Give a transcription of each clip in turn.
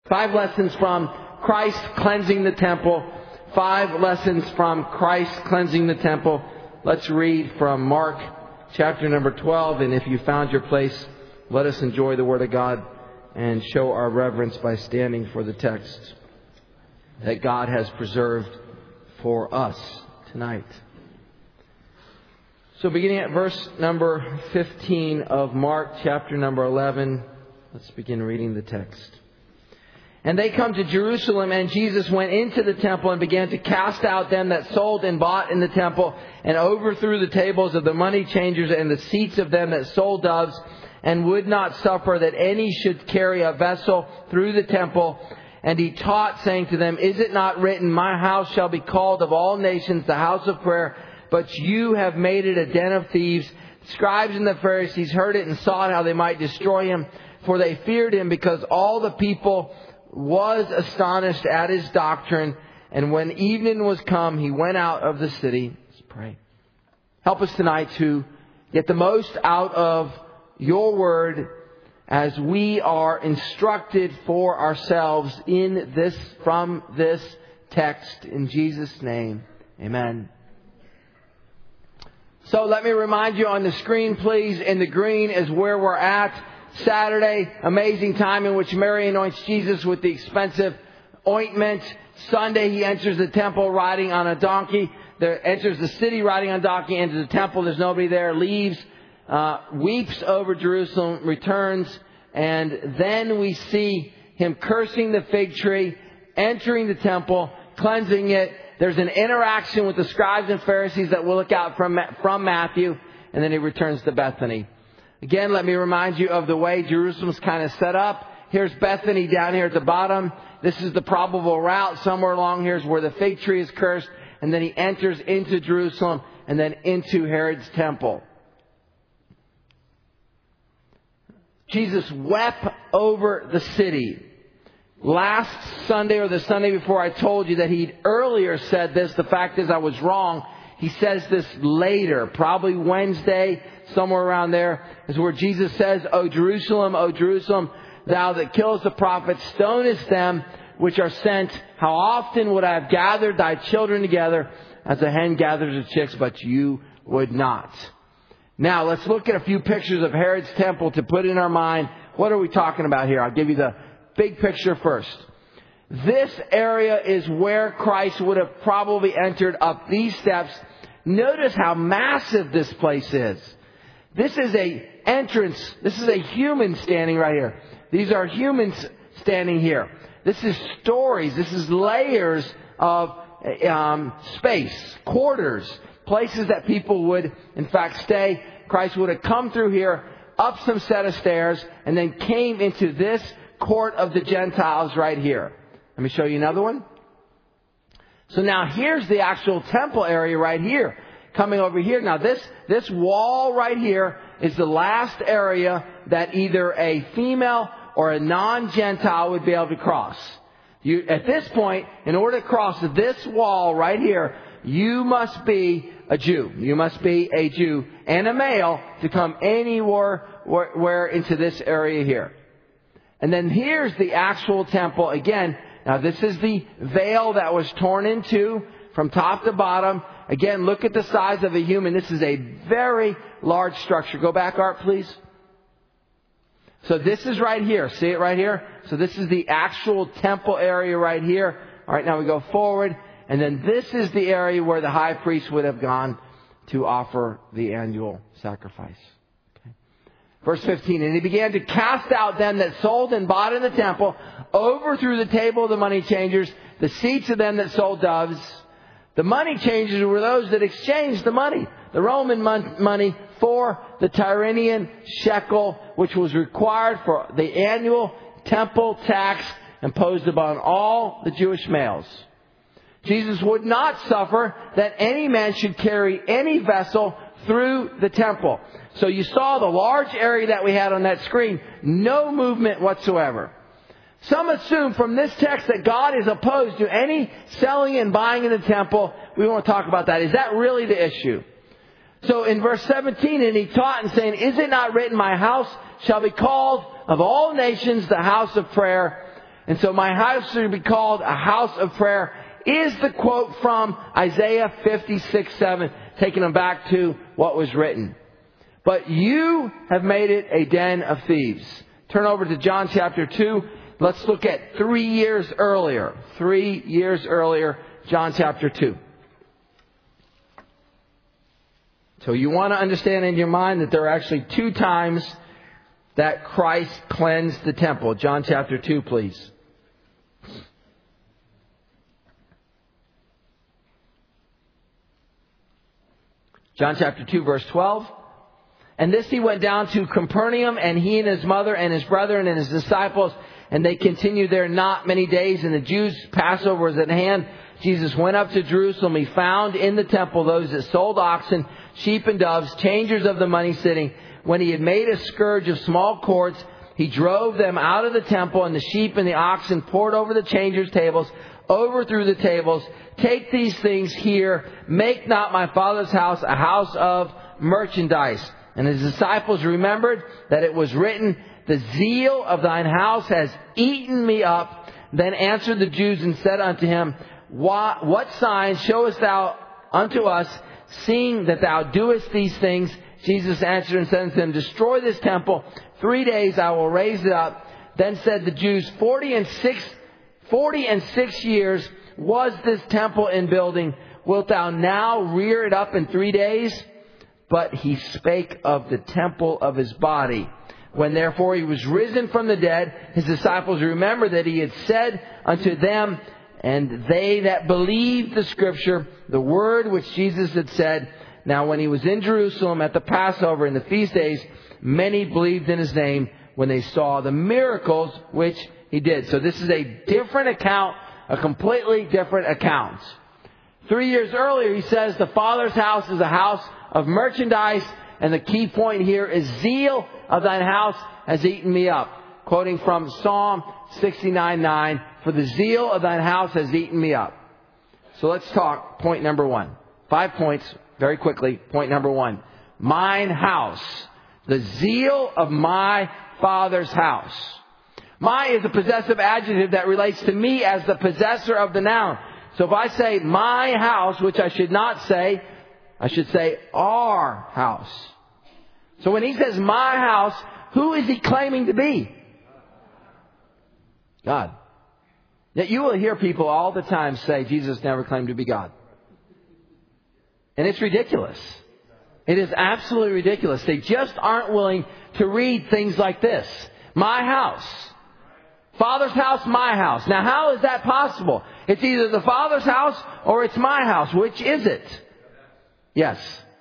5 lessons from Christ cleansing the temple. 5 lessons from Christ cleansing the temple. Let's read from Mark chapter number 12. And if you found your place, let us enjoy the Word of God and show our reverence by standing for the text that God has preserved for us tonight. So beginning at verse number 15 of Mark chapter number 11, let's begin reading the text. And they come to Jerusalem, and Jesus went into the temple and began to cast out them that sold and bought in the temple, and overthrew the tables of the money changers and the seats of them that sold doves, and would not suffer that any should carry a vessel through the temple. And he taught, saying to them, Is it not written, My house shall be called of all nations the house of prayer, but you have made it a den of thieves? The scribes and the Pharisees heard it and sought how they might destroy him, for they feared him, because all the people was astonished at his doctrine. And when evening was come, he went out of the city. Let's pray. Help us tonight to get the most out of your word as we are instructed for ourselves in this, from this text. In Jesus' name, amen. So let me remind you on the screen, please, in the green is where we're at. Saturday, amazing time in which Mary anoints Jesus with the expensive ointment. Sunday, he enters the temple riding on a donkey. Enters the city riding on a donkey, enters the temple. There's nobody there. Leaves, weeps over Jerusalem, returns. And then we see him cursing the fig tree, entering the temple, cleansing it. There's an interaction with the scribes and Pharisees that we'll look at from Matthew. And then he returns to Bethany. Again, let me remind you of the way Jerusalem's kind of set up. Here's Bethany down here at the bottom. This is the probable route. Somewhere along here is where the fig tree is cursed. And then he enters into Jerusalem and then into Herod's temple. Jesus wept over the city. Last Sunday or the Sunday before, I told you that he'd earlier said this. The fact is I was wrong. He says this later, probably Wednesday, somewhere around there, is where Jesus says, O Jerusalem, thou that killest the prophets, stonest them which are sent. How often would I have gathered thy children together as a hen gathers her chicks, but you would not. Now, let's look at a few pictures of Herod's temple to put in our mind. What are we talking about here? I'll give you the big picture first. This area is where Christ would have probably entered up these steps. Notice how massive this place is. This is a entrance. This is a human standing right here. These are humans standing here. This is stories. This is layers of space, quarters, places that people would, in fact, stay. Christ would have come through here, up some set of stairs, and then came into this court of the Gentiles right here. Let me show you another one. So now here's the actual temple area right here. Coming over here. Now this wall right here is the last area that either a female or a non-Gentile would be able to cross. At this point, in order to cross this wall right here, you must be a Jew. You must be a Jew and a male to come anywhere where into this area here. And then here's the actual temple again. Now this is the veil that was torn in two from top to bottom. Again, look at the size of a human. This is a very large structure. Go back, Art, please. So this is right here. See it right here? So this is the actual temple area right here. All right, now we go forward. And then this is the area where the high priest would have gone to offer the annual sacrifice. Verse 15, and he began to cast out them that sold and bought in the temple, overthrew the table of the money changers, the seats of them that sold doves. The money changers were those that exchanged the money, the Roman money, for the Tyrian shekel, which was required for the annual temple tax imposed upon all the Jewish males. Jesus would not suffer that any man should carry any vessel through the temple. So you saw the large area that we had on that screen. No movement whatsoever. Some assume from this text that God is opposed to any selling and buying in the temple. We want to talk about that. Is that really the issue? So in verse 17, and he taught and saying, Is it not written, My house shall be called of all nations the house of prayer? And so my house should be called a house of prayer is the quote from Isaiah 56:7, taking them back to what was written. But you have made it a den of thieves. Turn over to John chapter 2. Let's look at 3 years earlier. 3 years earlier, John chapter 2. So you want to understand in your mind that there are actually 2 times that Christ cleansed the temple. John chapter 2, please. John chapter 2, verse 12. And this he went down to Capernaum, and he and his mother and his brethren and his disciples, and they continued there not many days, and the Jews' Passover was at hand. Jesus went up to Jerusalem. He found in the temple those that sold oxen, sheep, and doves, changers of the money sitting. When he had made a scourge of small cords, he drove them out of the temple, and the sheep and the oxen poured over the changers' tables, overthrew the tables. Take these things here. Make not my Father's house a house of merchandise. And his disciples remembered that it was written, the zeal of thine house has eaten me up. Then answered the Jews and said unto him, What sign showest thou unto us, seeing that thou doest these things? Jesus answered and said unto them, Destroy this temple. 3 days I will raise it up. Then said the Jews, 40 and 6 years was this temple in building. Wilt thou now rear it up in 3 days? But he spake of the temple of his body. When therefore he was risen from the dead, his disciples remembered that he had said unto them, and they that believed the scripture, the word which Jesus had said. Now when he was in Jerusalem at the Passover in the feast days, many believed in his name when they saw the miracles which he did. So this is a different account, a completely different account. 3 years earlier, he says the Father's house is a house of merchandise, and the key point here is zeal of thine house has eaten me up. Quoting from Psalm 69:9, for the zeal of thine house has eaten me up. So let's talk point number 1. 5 points, very quickly. Point number 1. Mine house. The zeal of my Father's house. My is a possessive adjective that relates to me as the possessor of the noun. So if I say my house, which I should not say, I should say our house. So when he says my house, who is he claiming to be? God. Yet you will hear people all the time say Jesus never claimed to be God. And it's ridiculous. It is absolutely ridiculous. They just aren't willing to read things like this. My house. Father's house, my house. Now how is that possible? It's either the Father's house or it's my house. Which is it? Yes.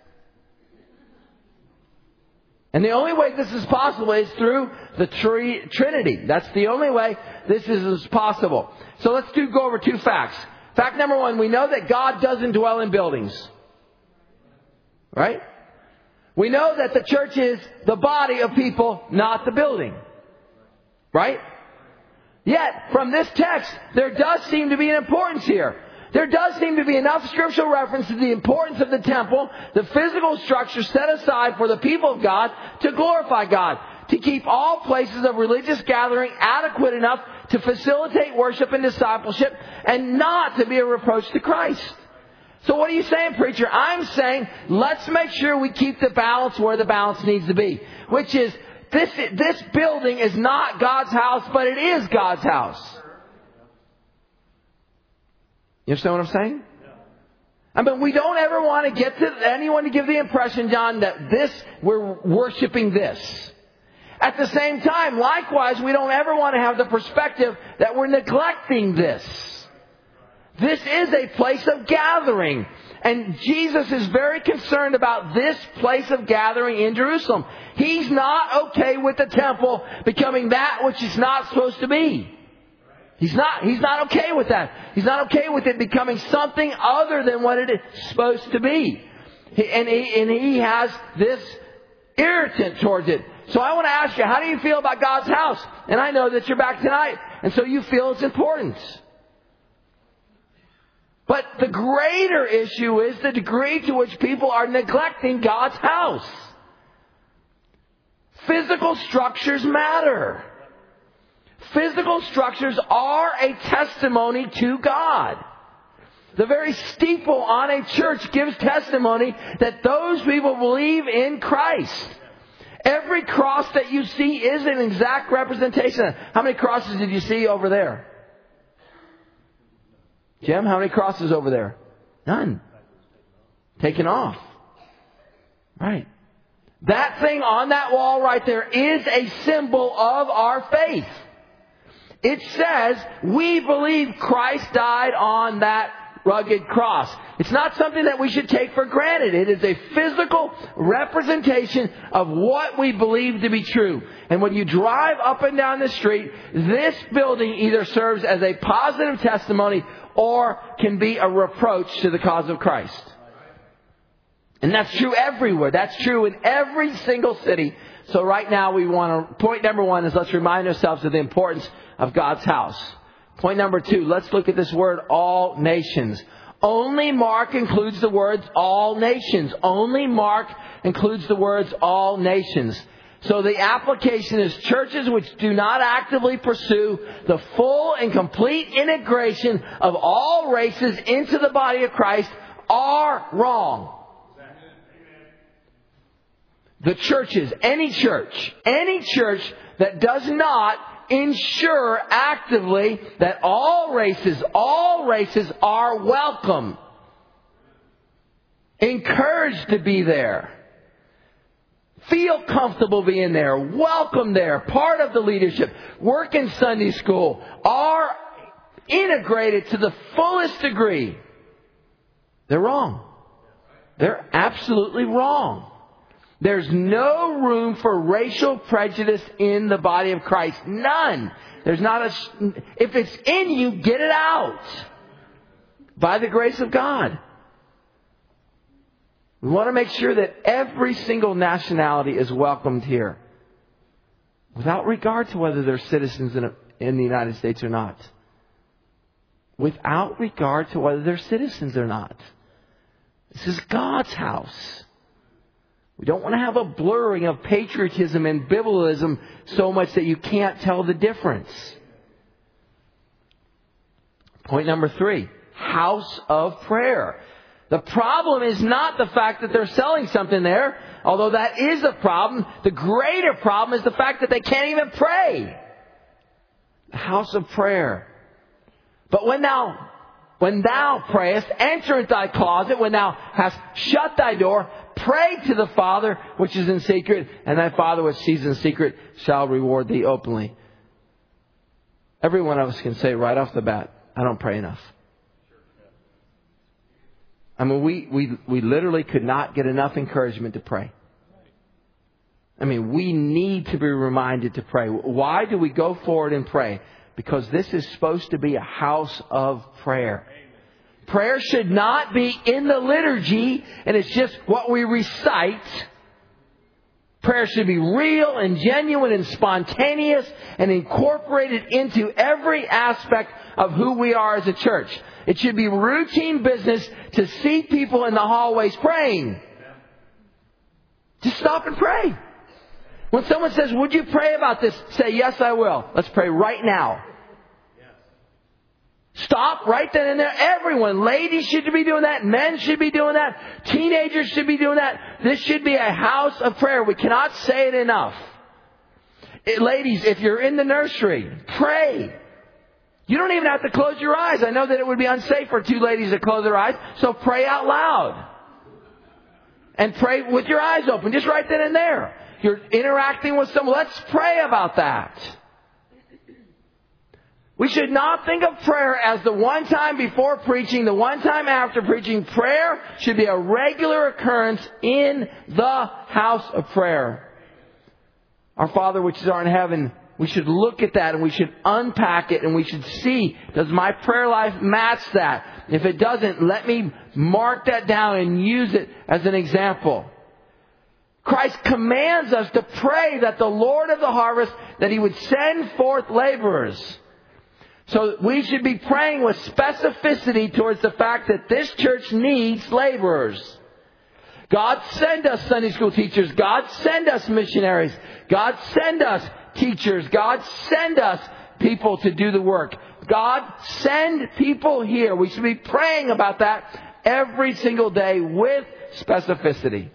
And the only way this is possible is through the Trinity. That's the only way this is possible. So let's go over 2 facts. Fact number 1, we know that God doesn't dwell in buildings. Right? We know that the church is the body of people, not the building. Right? Yet, from this text, there does seem to be an importance here. There does seem to be enough scriptural reference to the importance of the temple, the physical structure set aside for the people of God to glorify God, to keep all places of religious gathering adequate enough to facilitate worship and discipleship, and not to be a reproach to Christ. So what are you saying, preacher? I'm saying, let's make sure we keep the balance where the balance needs to be, which is, this building is not God's house, but it is God's house. You understand what I'm saying? I mean, we don't ever want to get to anyone to give the impression, John, that we're worshiping this. At the same time, likewise, we don't ever want to have the perspective that we're neglecting this. This is a place of gathering. And Jesus is very concerned about this place of gathering in Jerusalem. He's not okay with the temple becoming that which it's not supposed to be. He's not okay with that. He's not okay with it becoming something other than what it is supposed to be. And he has this irritant towards it. So I want to ask you, how do you feel about God's house? And I know that you're back tonight, and so you feel its importance. But the greater issue is the degree to which people are neglecting God's house. Physical structures matter. Physical structures are a testimony to God. The very steeple on a church gives testimony that those people believe in Christ. Every cross that you see is an exact representation. How many crosses did you see over there? Jim, how many crosses over there? None. Taken off. Right. That thing on that wall right there is a symbol of our faith. It says we believe Christ died on that rugged cross. It's not something that we should take for granted. It is a physical representation of what we believe to be true. And when you drive up and down the street, this building either serves as a positive testimony or can be a reproach to the cause of Christ. And that's true everywhere. That's true in every single city. So right now point number one is let's remind ourselves of the importance of God's house. Point number two, let's look at this word, all nations. Only Mark includes the words all nations. Only Mark includes the words all nations. So the application is churches which do not actively pursue the full and complete integration of all races into the body of Christ are wrong. The churches, any church that does not ensure actively that all races are welcome, encouraged to be there, feel comfortable being there, welcome there, part of the leadership, work in Sunday school, are integrated to the fullest degree. They're wrong. They're absolutely wrong. There's no room for racial prejudice in the body of Christ. None. There's not if it's in you, get it out. By the grace of God. We want to make sure that every single nationality is welcomed here. Without regard to whether they're citizens in the United States or not. Without regard to whether they're citizens or not. This is God's house. We don't want to have a blurring of patriotism and biblicalism so much that you can't tell the difference. Point number three, house of prayer. The problem is not the fact that they're selling something there, although that is a problem. The greater problem is the fact that they can't even pray. The house of prayer. But when thou prayest, enter into thy closet, when thou hast shut thy door, pray to the Father which is in secret, and thy Father which sees in secret shall reward thee openly. Every one of us can say right off the bat, I don't pray enough. I mean, we literally could not get enough encouragement to pray. I mean, we need to be reminded to pray. Why do we go forward and pray? Because this is supposed to be a house of prayer. Prayer should not be in the liturgy and it's just what we recite. Prayer should be real and genuine and spontaneous and incorporated into every aspect of who we are as a church. It should be routine business to see people in the hallways praying. Just stop and pray. When someone says, would you pray about this? Say, yes, I will. Let's pray right now. Stop right then and there. Everyone, ladies should be doing that. Men should be doing that. Teenagers should be doing that. This should be a house of prayer. We cannot say it enough. Ladies, if you're in the nursery, pray. You don't even have to close your eyes. I know that it would be unsafe for two ladies to close their eyes. So pray out loud. And pray with your eyes open. Just right then and there. You're interacting with someone. Let's pray about that. We should not think of prayer as the one time before preaching, the one time after preaching. Prayer should be a regular occurrence in the house of prayer. Our Father which art in heaven, we should look at that and we should unpack it and we should see, does my prayer life match that? If it doesn't, let me mark that down and use it as an example. Christ commands us to pray that the Lord of the harvest, that He would send forth laborers. So we should be praying with specificity towards the fact that this church needs laborers. God send us Sunday school teachers. God send us missionaries. God send us teachers. God send us people to do the work. God, send people here. We should be praying about that every single day with specificity.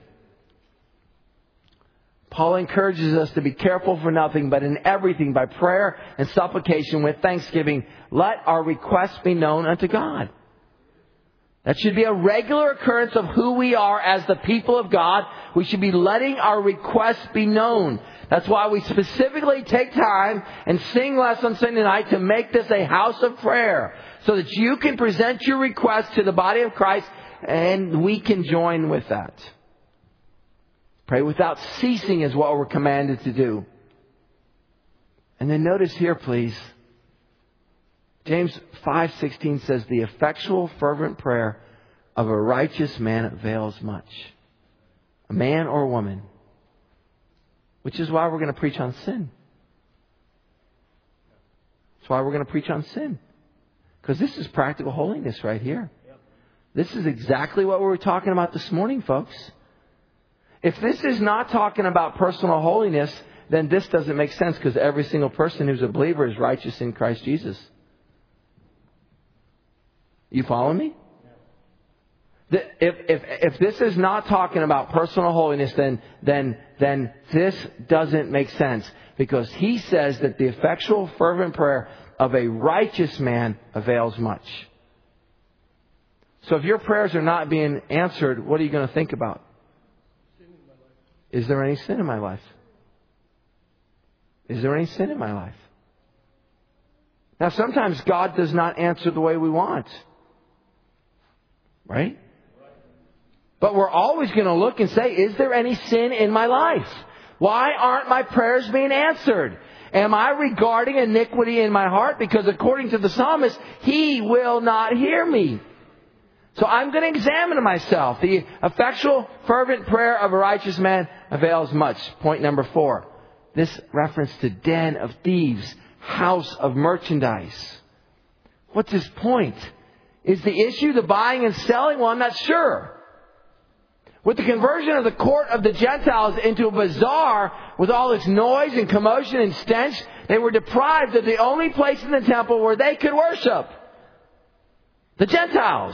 Paul encourages us to be careful for nothing, but in everything by prayer and supplication with thanksgiving, let our requests be known unto God. That should be a regular occurrence of who we are as the people of God. We should be letting our requests be known. That's why we specifically take time and sing less on Sunday night to make this a house of prayer, so that you can present your requests to the body of Christ and we can join with that. Pray without ceasing is what we're commanded to do. And then notice here, please, James 5:16 says, the effectual fervent prayer of a righteous man avails much. A man or a woman. Which is why we're going to preach on sin. That's why we're going to preach on sin. Because this is practical holiness right here. This is exactly what we were talking about this morning, folks. If this is not talking about personal holiness, then this doesn't make sense, because every single person who's a believer is righteous in Christ Jesus. You follow me? If this is not talking about personal holiness, then this doesn't make sense. Because he says that the effectual fervent prayer of a righteous man avails much. So if your prayers are not being answered, what are you going to think about? Is there any sin in my life? Is there any sin in my life? Now, sometimes God does not answer the way we want. Right? But we're always going to look and say, is there any sin in my life? Why aren't my prayers being answered? Am I regarding iniquity in my heart? Because according to the psalmist, He will not hear me. So I'm going to examine myself. The effectual, fervent prayer of a righteous man avails much. Point number 4. This reference to den of thieves, house of merchandise. What's his point? Is the issue the buying and selling? Well, I'm not sure. With the conversion of the court of the Gentiles into a bazaar with all its noise and commotion and stench, they were deprived of the only place in the temple where they could worship. The Gentiles.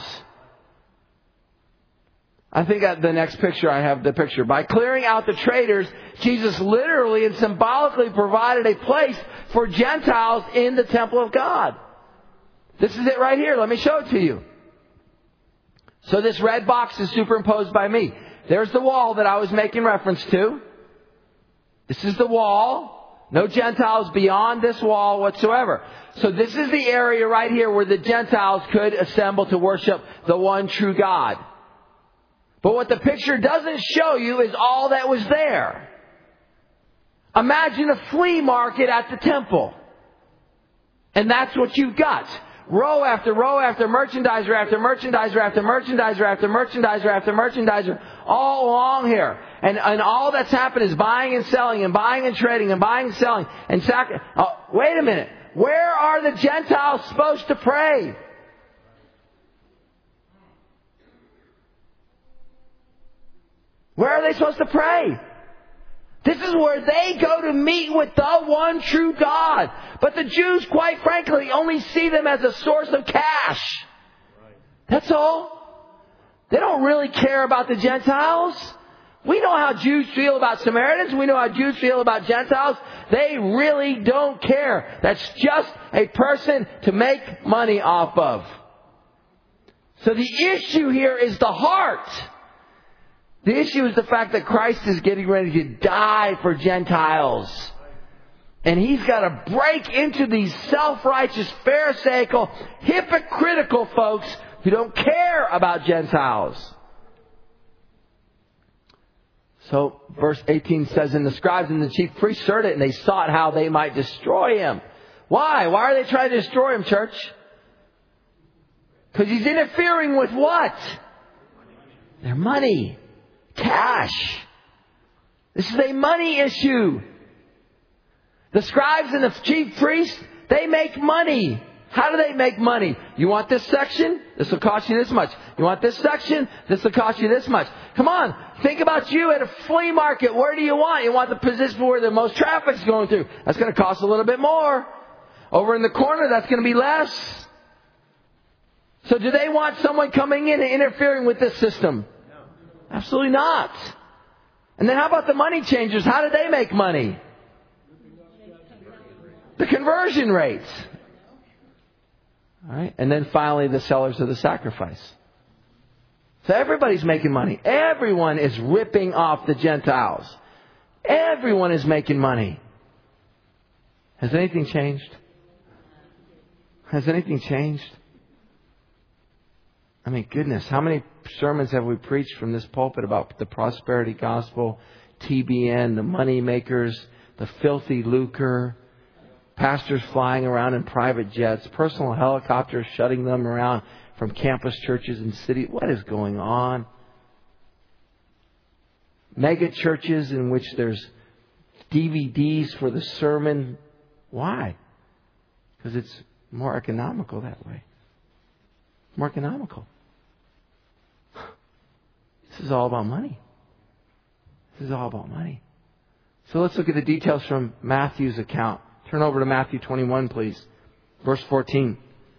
I think at the next picture I have the picture. By clearing out the traders, Jesus literally and symbolically provided a place for Gentiles in the temple of God. This is it right here. Let me show it to you. So this red box is superimposed by me. There's the wall that I was making reference to. This is the wall. No Gentiles beyond this wall whatsoever. So this is the area right here where the Gentiles could assemble to worship the one true God. But what the picture doesn't show you is all that was there. Imagine a flea market at the temple. And that's what you've got. Row after row after merchandiser after merchandiser after merchandiser after merchandiser after merchandiser all along here. And all that's happened is buying and selling and buying and trading and buying and selling. And wait a minute. Where are the Gentiles supposed to pray? Where are they supposed to pray? This is where they go to meet with the one true God. But the Jews, quite frankly, only see them as a source of cash. That's all. They don't really care about the Gentiles. We know how Jews feel about Samaritans. We know how Jews feel about Gentiles. They really don't care. That's just a person to make money off of. So the issue here is the heart. The issue is the fact that Christ is getting ready to die for Gentiles. And He's got to break into these self-righteous, pharisaical, hypocritical folks who don't care about Gentiles. So verse 18 says, and the scribes and the chief priests heard it, and they sought how they might destroy Him. Why? Why are they trying to destroy Him, church? Because He's interfering with what? Their money. Cash. This is a money issue. The scribes and the chief priests, they make money. How do they make money? You want this section? This will cost you this much. You want this section? This will cost you this much. Come on. Think about you at a flea market. Where do you want? You want the position where the most traffic's going through. That's going to cost a little bit more. Over in the corner, that's going to be less. So do they want someone coming in and interfering with this system? Absolutely not. And then how about the money changers? How do they make money? The conversion rates. All right. And then finally, the sellers of the sacrifice. So everybody's making money. Everyone is ripping off the Gentiles. Everyone is making money. Has anything changed? Has anything changed? I mean, goodness, how many sermons have we preached from this pulpit about the prosperity gospel, TBN, the money makers, the filthy lucre, pastors flying around in private jets, personal helicopters shutting them around from campus churches and cities. What is going on? Mega churches in which there's DVDs for the sermon. Why? Because it's more economical that way. More economical. This is all about money. This is all about money. So let's look at the details from Matthew's account. Turn over to Matthew 21, please. Verse 14.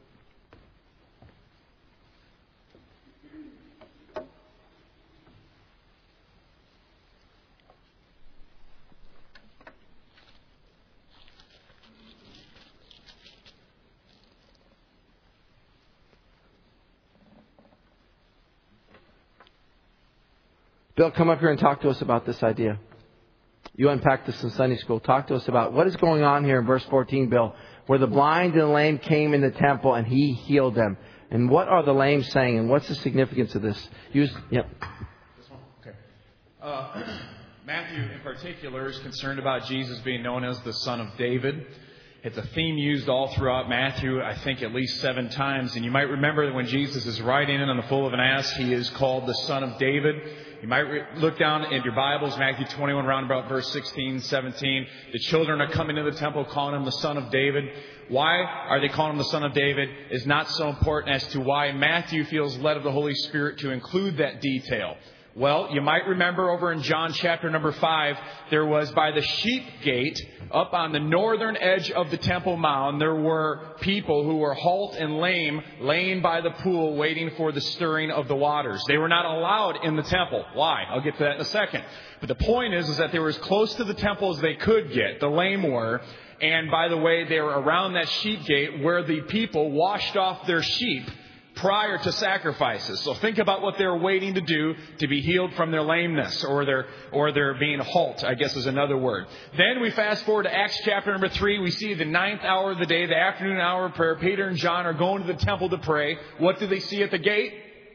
Bill, come up here and talk to us about this idea. You unpacked this in Sunday school. Talk to us about what is going on here in verse 14, Bill, where the blind and the lame came in the temple and he healed them. And what are the lame saying? And what's the significance of this? Yep. This one? Okay. Matthew, in particular, is concerned about Jesus being known as the Son of David. It's a theme used all throughout Matthew, I think at least 7 times. And you might remember that when Jesus is riding in on the foal of an ass, he is called the Son of David. You might look down in your Bibles, Matthew 21, round about verse 16, 17. The children are coming to the temple calling him the Son of David. Why are they calling him the Son of David is not so important as to why Matthew feels led of the Holy Spirit to include that detail. Well, you might remember over in John chapter number 5, there was by the sheep gate up on the northern edge of the Temple Mount, there were people who were halt and lame laying by the pool waiting for the stirring of the waters. They were not allowed in the temple. Why? I'll get to that in a second. But the point is that they were as close to the temple as they could get, the lame were. And by the way, they were around that sheep gate where the people washed off their sheep prior to sacrifices. So think about what they're waiting to do to be healed from their lameness or their being halt, I guess is another word. Then we fast forward to Acts chapter number 3. We see the 9th hour of the day, the afternoon hour of prayer. Peter and John are going to the temple to pray. What do they see at the gate?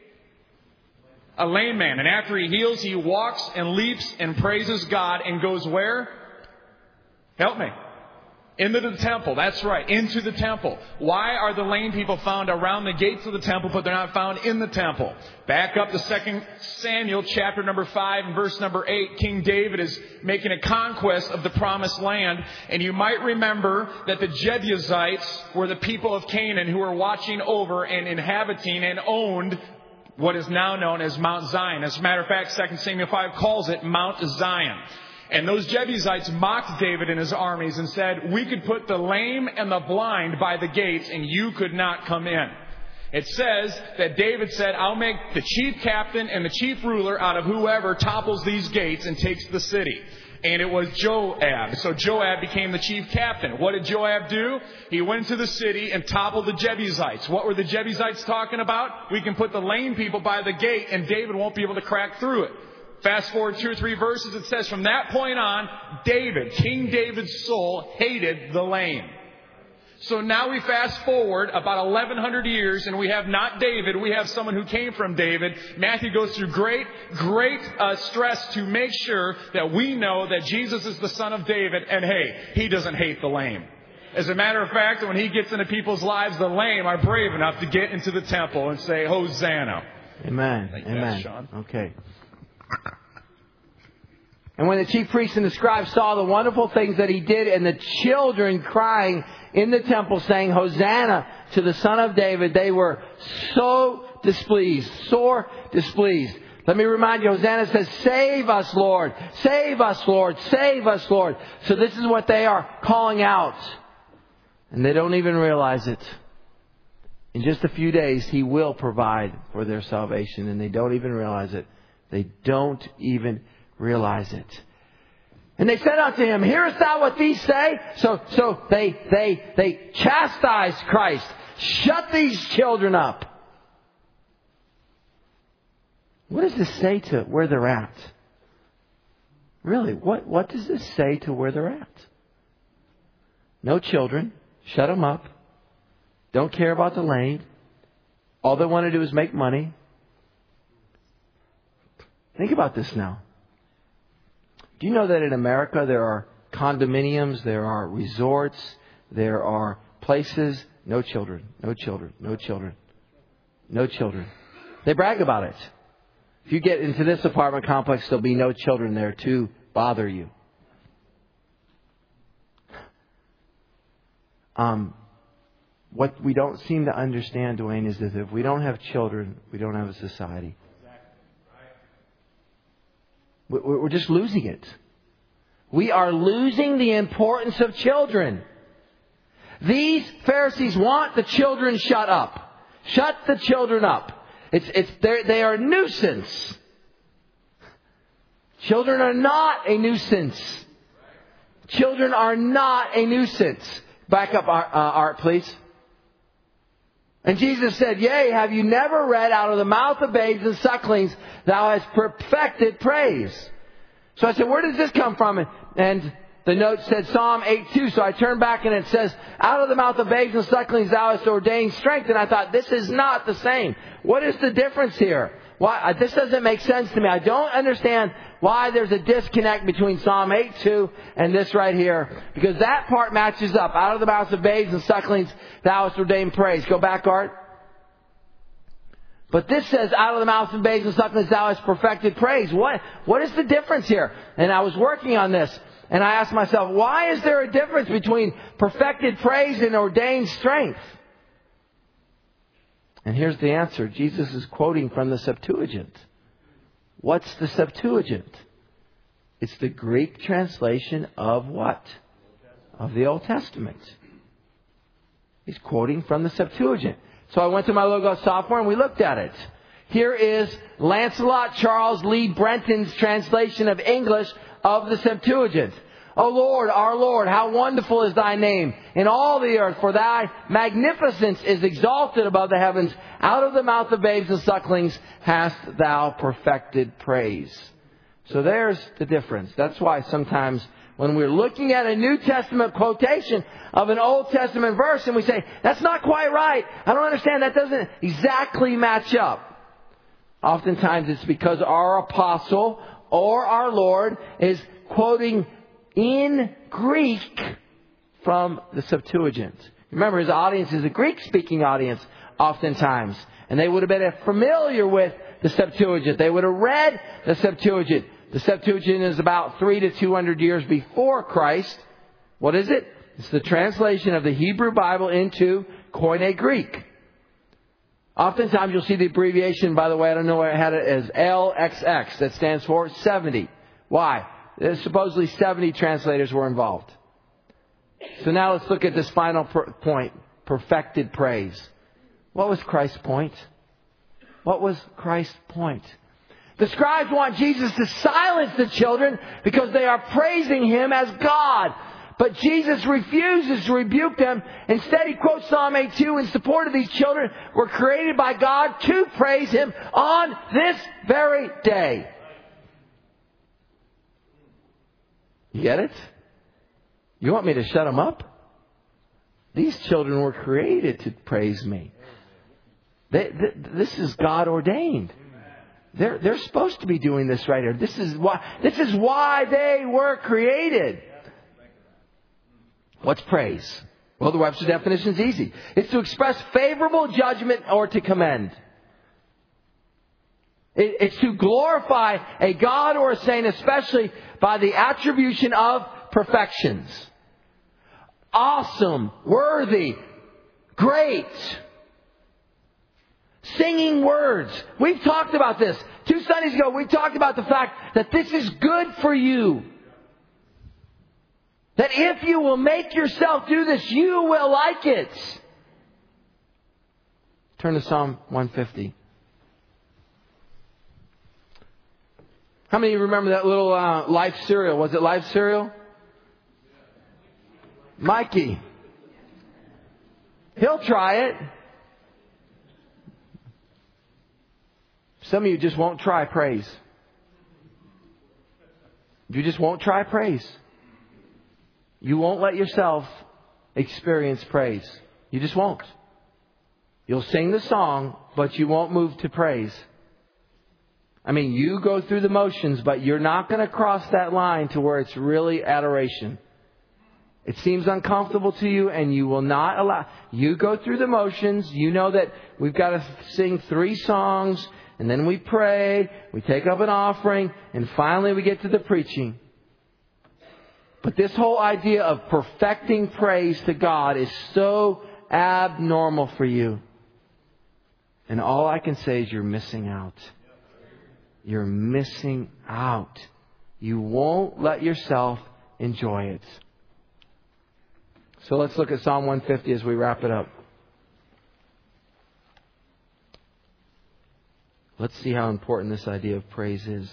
A lame man. And after he heals, he walks and leaps and praises God and goes where? Help me. Into the temple. That's right. Into the temple. Why are the lame people found around the gates of the temple, but they're not found in the temple? Back up to 2 Samuel chapter number 5 and verse number 8. King David is making a conquest of the promised land. And you might remember that the Jebusites were the people of Canaan who were watching over and inhabiting and owned what is now known as Mount Zion. As a matter of fact, 2 Samuel 5 calls it Mount Zion. And those Jebusites mocked David and his armies and said, we could put the lame and the blind by the gates and you could not come in. It says that David said, I'll make the chief captain and the chief ruler out of whoever topples these gates and takes the city. And it was Joab. So Joab became the chief captain. What did Joab do? He went to the city and toppled the Jebusites. What were the Jebusites talking about? We can put the lame people by the gate and David won't be able to crack through it. Fast forward 2 or 3 verses, it says from that point on, David, King David's soul, hated the lame. So now we fast forward about 1100 years and we have not David, we have someone who came from David. Matthew goes through great stress to make sure that we know that Jesus is the Son of David and hey, he doesn't hate the lame. As a matter of fact, when he gets into people's lives, the lame are brave enough to get into the temple and say, Hosanna. Amen. Amen. Sean. Okay. And when the chief priests and the scribes saw the wonderful things that he did and the children crying in the temple saying, Hosanna to the Son of David, they were so displeased, sore displeased. Let me remind you, Hosanna says, save us, Lord. Save us, Lord. Save us, Lord. So this is what they are calling out. And they don't even realize it. In just a few days, He will provide for their salvation. And they don't even realize it. They don't even realize it. And they said unto Him, Hearest thou what these say? So they chastised Christ. Shut these children up. What does this say to where they're at? Really, what does this say to where they're at? No children. Shut them up. Don't care about the lane. All they want to do is make money. Think about this now. Do you know that in America there are condominiums, there are resorts, there are places, no children, no children, no children, no children. They brag about it. If you get into this apartment complex, there'll be no children there to bother you. What we don't seem to understand, Dwayne, is that if we don't have children, we don't have a society. We're just losing it. We are losing the importance of children. These Pharisees want the children shut up. Shut the children up. They are a nuisance. Children are not a nuisance. Children are not a nuisance. Back up, Art, please. And Jesus said, Yea, have you never read, out of the mouth of babes and sucklings, thou hast perfected praise. So I said, where does this come from? And the note said Psalm 8:2. So I turned back and it says, out of the mouth of babes and sucklings, thou hast ordained strength. And I thought, this is not the same. What is the difference here? Why? This doesn't make sense to me. I don't understand why there's a disconnect between Psalm 8:2 and this right here. Because that part matches up. Out of the mouths of babes and sucklings, thou hast ordained praise. Go back, Art. But this says, out of the mouths of babes and sucklings, thou hast perfected praise. What is the difference here? And I was working on this. And I asked myself, why is there a difference between perfected praise and ordained strength? And here's the answer. Jesus is quoting from the Septuagint. What's the Septuagint? It's the Greek translation of what? Of the Old Testament. He's quoting from the Septuagint. So I went to my Logos software and we looked at it. Here is Lancelot Charles Lee Brenton's translation of English of the Septuagint. O Lord, our Lord, how wonderful is thy name in all the earth, for thy magnificence is exalted above the heavens. Out of the mouth of babes and sucklings hast thou perfected praise. So there's the difference. That's why sometimes when we're looking at a New Testament quotation of an Old Testament verse and we say, that's not quite right. I don't understand. That doesn't exactly match up. Oftentimes it's because our apostle or our Lord is quoting in Greek from the Septuagint. Remember, his audience is a Greek-speaking audience oftentimes. And they would have been familiar with the Septuagint. They would have read the Septuagint. The Septuagint is about 300 to 200 years before Christ. What is it? It's the translation of the Hebrew Bible into Koine Greek. Oftentimes you'll see the abbreviation, by the way, I don't know where I had it, as LXX. That stands for 70. Why? Supposedly 70 translators were involved. So now let's look at this final point. Perfected praise. What was Christ's point? What was Christ's point? The scribes want Jesus to silence the children because they are praising Him as God. But Jesus refuses to rebuke them. Instead, He quotes Psalm 8:2 in support of these children were created by God to praise Him on this very day. You get it? You want me to shut them up? These children were created to praise me. This is God ordained. They're supposed to be doing this right here. This is why they were created. What's praise? Well, the Webster definition is easy. It's to express favorable judgment or to commend. It's to glorify a God or a saint, especially by the attribution of perfections. Awesome, worthy, great. Singing words. We've talked about this. 2 Sundays ago, we talked about the fact that this is good for you. That if you will make yourself do this, you will like it. Turn to Psalm 150. How many of you remember that little Life cereal? Was it Life cereal? Mikey. He'll try it. Some of you just won't try praise. You just won't try praise. You won't let yourself experience praise. You just won't. You'll sing the song, but you won't move to praise. I mean, you go through the motions, but you're not going to cross that line to where it's really adoration. It seems uncomfortable to you, and you will not allow. You go through the motions. You know that we've got to sing 3 songs, and then we pray, we take up an offering, and finally we get to the preaching. But this whole idea of perfecting praise to God is so abnormal for you. And all I can say is you're missing out. You're missing out. You won't let yourself enjoy it. So let's look at Psalm 150 as we wrap it up. Let's see how important this idea of praise is.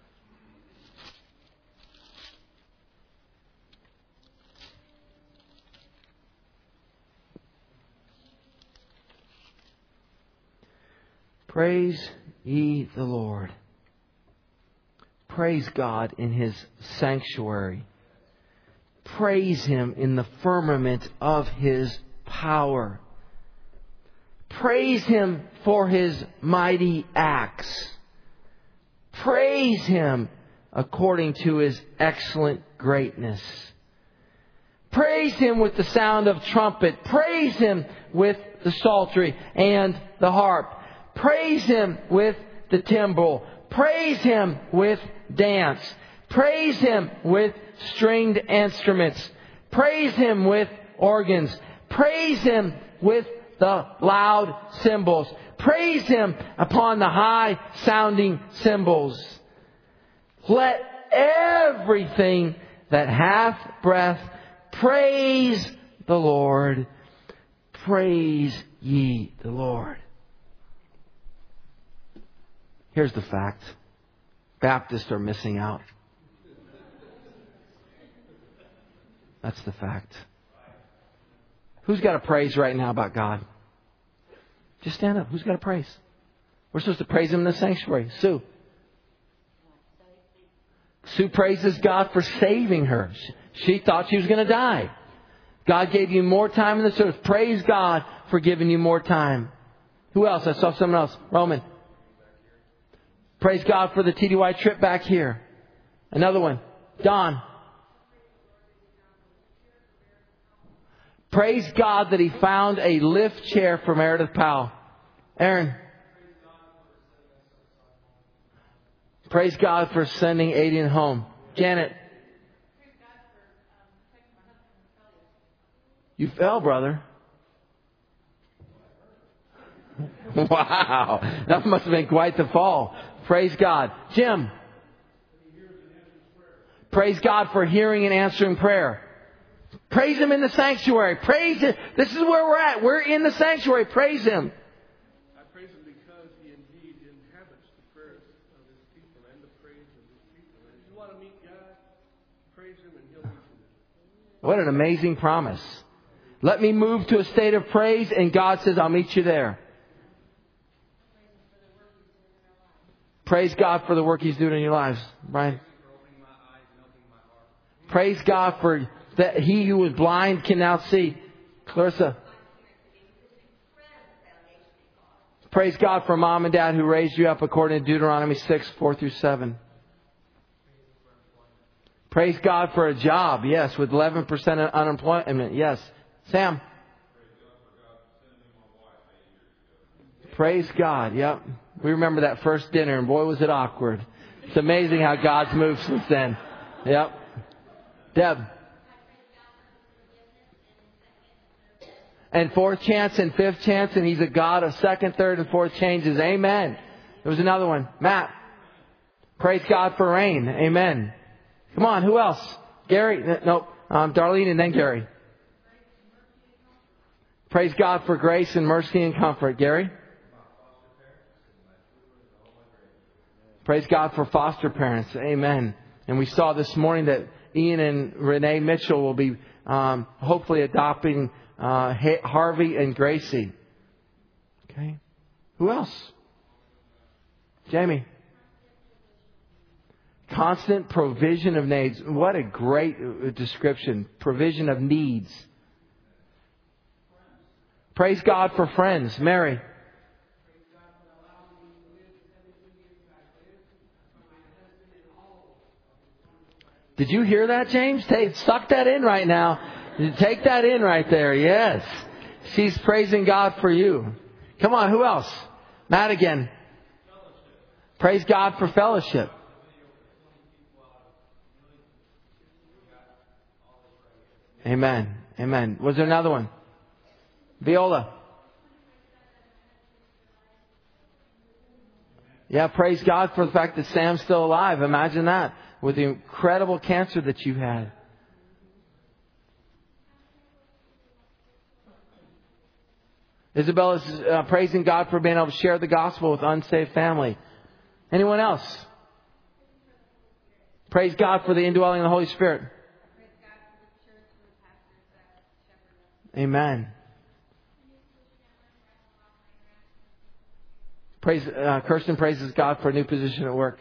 Praise ye the Lord. Praise God in His sanctuary. Praise Him in the firmament of His power. Praise Him for His mighty acts. Praise Him according to His excellent greatness. Praise Him with the sound of trumpet. Praise Him with the psaltery and the harp. Praise Him with the timbrel. Praise Him with dance. Praise Him with stringed instruments. Praise Him with organs. Praise Him with the loud cymbals. Praise Him upon the high sounding cymbals. Let everything that hath breath praise the Lord. Praise ye the Lord. Here's the fact. Baptists are missing out. That's the fact. Who's got a praise right now about God? Just stand up. Who's got a praise? We're supposed to praise Him in the sanctuary. Sue. Sue praises God for saving her. She thought she was going to die. God gave you more time in the service. Praise God for giving you more time. Who else? I saw someone else. Roman. Praise God for the TDY trip back here. Another one. Don. Praise God that he found a lift chair for Meredith Powell. Aaron. Praise God for sending Aiden home. Janet. You fell, brother. Wow. That must have been quite the fall. Praise God. Jim. Praise God for hearing and answering prayer. Praise Him in the sanctuary. Praise Him. This is where we're at. We're in the sanctuary. Praise Him. I praise Him because He indeed inhabits the prayers of His people and the praise of His people. And if you want to meet God, praise Him and He'll meet you. What an amazing promise. Let me move to a state of praise, and God says, I'll meet you there. Praise God for the work He's doing in your lives. Brian. Praise God for that He who was blind can now see. Clarissa. Praise God for Mom and Dad who raised you up according to Deuteronomy 6, 4 through 7. Praise God for a job. Yes, with 11% unemployment. Yes. Sam. Praise God. Yep. We remember that first dinner, and boy, was it awkward. It's amazing how God's moved since then. Yep. Deb. And 4th chance and 5th chance, and He's a God of 2nd, 3rd, and 4th changes. Amen. There was another one. Matt. Praise God for rain. Amen. Come on, who else? Gary. Nope. Darlene and then Gary. Praise God for grace and mercy and comfort. Gary? Praise God for foster parents. Amen. And we saw this morning that Ian and Renee Mitchell will be hopefully adopting Harvey and Gracie. Okay. Who else? Jamie. Constant provision of needs. What a great description. Provision of needs. Praise God for friends. Mary. Did you hear that, James? Suck that in right now. Take that in right there. Yes. She's praising God for you. Come on, who else? Matt again. Praise God for fellowship. Amen. Amen. Was there another one? Viola. Yeah, praise God for the fact that Sam's still alive. Imagine that. With the incredible cancer that you had. Isabella's praising God for being able to share the gospel with unsaved family. Anyone else? Praise God for the indwelling of the Holy Spirit. Amen. Kirsten praises God for a new position at work.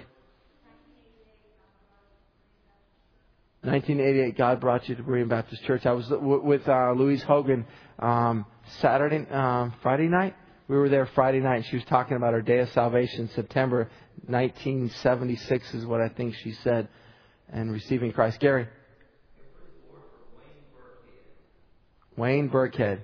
1988, God brought you to Berean Baptist Church. I was with Louise Hogan Friday night. We were there Friday night. She was talking about her day of salvation, September 1976 is what I think she said, and receiving Christ. Gary. Wayne Burkhead.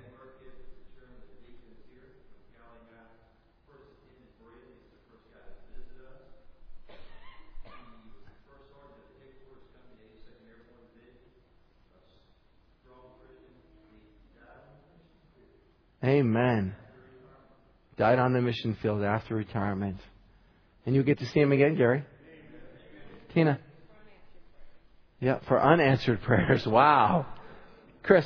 Amen. Died on the mission field after retirement. And you'll get to see him again, Gary. Tina. Yeah, for unanswered prayers. Wow. Chris.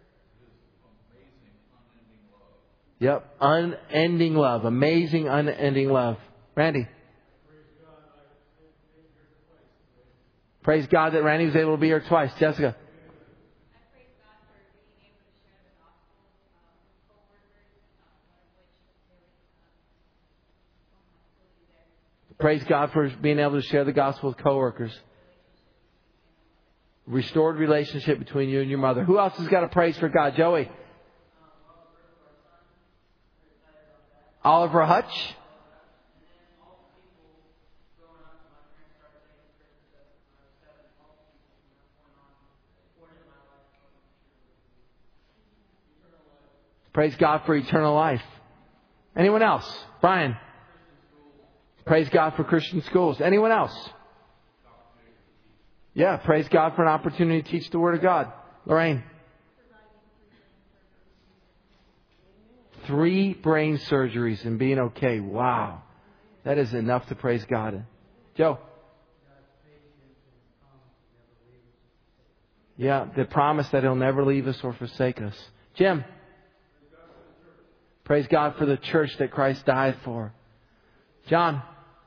Yep, unending love. Amazing, unending love. Randy. Praise God that Randy was able to be here twice. Jessica. Praise God for being able to share the gospel with coworkers. Restored relationship between you and your mother. Who else has got a praise for God? Joey. Oliver Hutch. Praise God for eternal life. Anyone else? Brian. Praise God for Christian schools. Anyone else? Yeah, praise God for an opportunity to teach the Word of God. Lorraine. 3 brain surgeries and being okay. Wow. That is enough to praise God. Joe. Yeah, the promise that He'll never leave us or forsake us. Jim. Praise God for the church that Christ died for. John.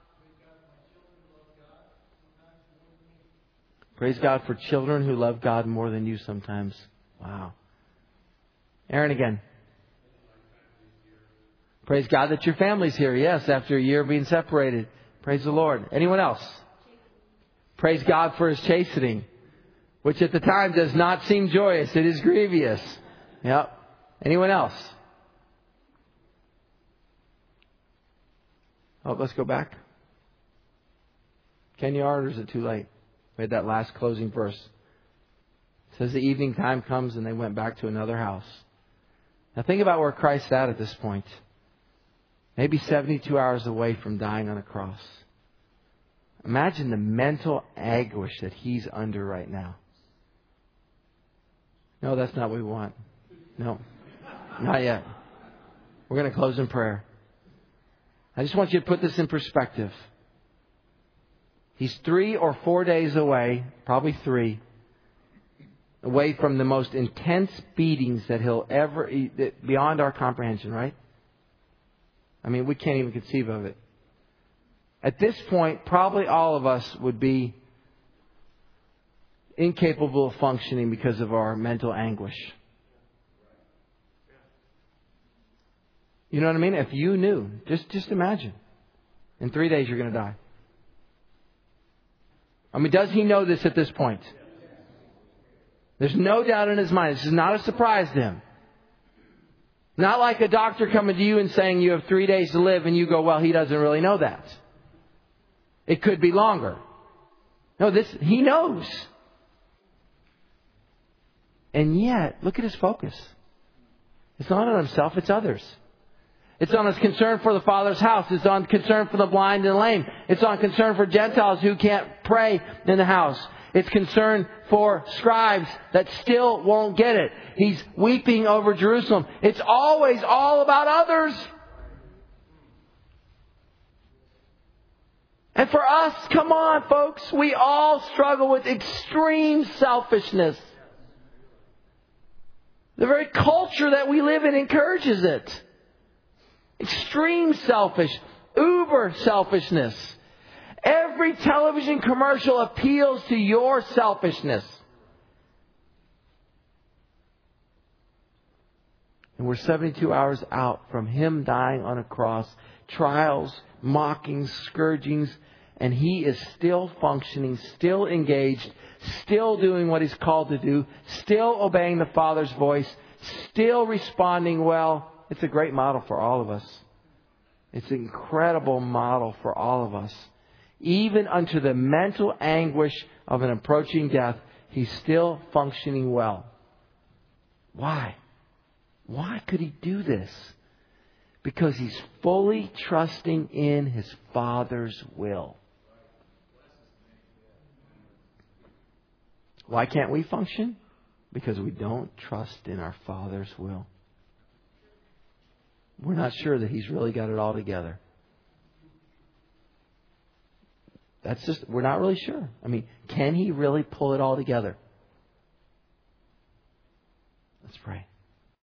Praise God for children who love God more than you sometimes. Wow. Aaron again. Praise God that your family's here. Yes, after a year of being separated. Praise the Lord. Anyone else? Praise God for His chastening, which at the time does not seem joyous. It is grievous. Yep. Anyone else? Oh, let's go back. Can you, or is it too late? We had that last closing verse. It says the evening time comes and they went back to another house. Now think about where Christ's at this point. Maybe 72 hours away from dying on a cross. Imagine the mental anguish that He's under right now. No, that's not what we want. No, not yet. We're going to close in prayer. I just want you to put this in perspective. He's 3 or 4 days away, probably 3, away from the most intense beatings that he'll ever, beyond our comprehension, right? I mean, we can't even conceive of it. At this point, probably all of us would be incapable of functioning because of our mental anguish. You know what I mean? If you knew, just imagine. In 3 days you're going to die. I mean, does he know this at this point? There's no doubt in his mind. This is not a surprise to him. Not like a doctor coming to you and saying you have 3 days to live and you go, well, he doesn't really know that. It could be longer. No, he knows. And yet, look at his focus. It's not on himself, it's others. It's on his concern for the Father's house. It's on concern for the blind and lame. It's on concern for Gentiles who can't pray in the house. It's concern for scribes that still won't get it. He's weeping over Jerusalem. It's always all about others. And for us, come on, folks, we all struggle with extreme selfishness. The very culture that we live in encourages it. Extreme uber selfishness. Every television commercial appeals to your selfishness. And we're 72 hours out from Him dying on a cross. Trials, mockings, scourgings. And He is still functioning, still engaged, still doing what He's called to do, still obeying the Father's voice, still responding well. It's a great model for all of us. It's an incredible model for all of us. Even unto the mental anguish of an approaching death, He's still functioning well. Why? Why could He do this? Because He's fully trusting in His Father's will. Why can't we function? Because we don't trust in our Father's will. We're not sure that He's really got it all together. We're not really sure. I mean, can He really pull it all together? Let's pray.